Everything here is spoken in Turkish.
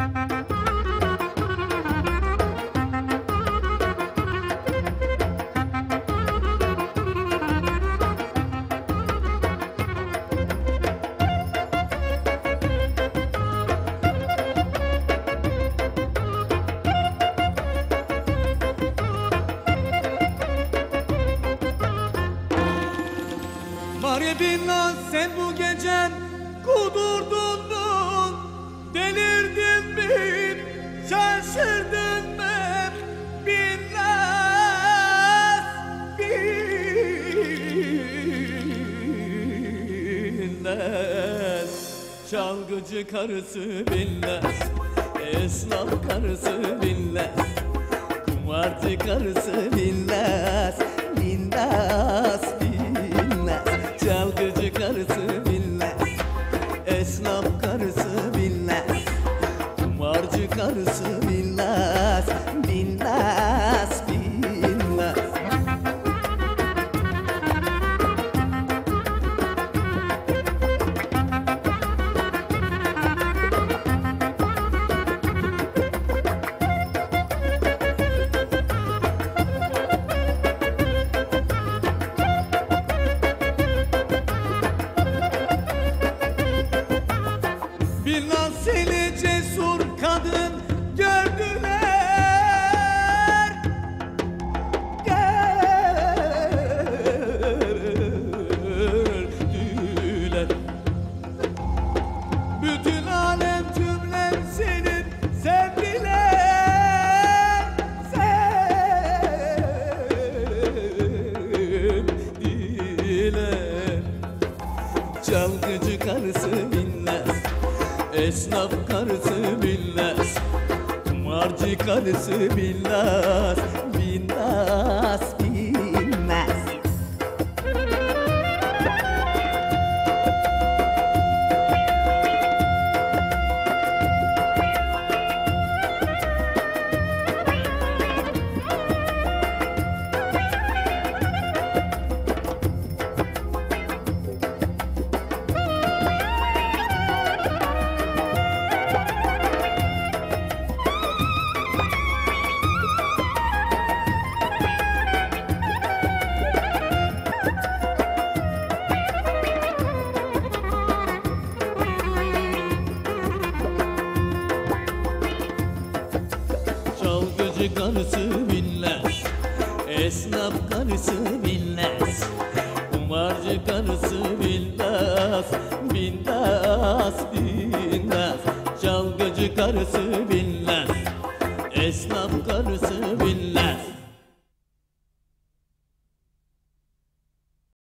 Garibim lan sen bu gecen kudurdun mu? Delirdin mi? Şaşırdın mı? Bilmez, bilmez. Çalgıcı karısı bilmez, esnaf karısı bilmez, kumarcı karısı bilmez, bilmez, bilmez. Çalgıcı karısı bilmez, esnaf karısı bilmez, kumarcı karısı bilmez, bilmez, bilmez. Bilmez seni cesur kadın gördüler, gördüler. Bütün alem cümlem senin sevdiler, sevdiler. Çalgıcı karısı bilmez, esnaf karısı bilmez, kumarcı karısı bilmez, bilmez, bilmez. Çalgıcı karısı bilmez, esnaf karısı bilmez, kumarcı karısı bilmez, bilmez, bilmez. Çalgıcı karısı bilmez, esnaf karısı bilmez,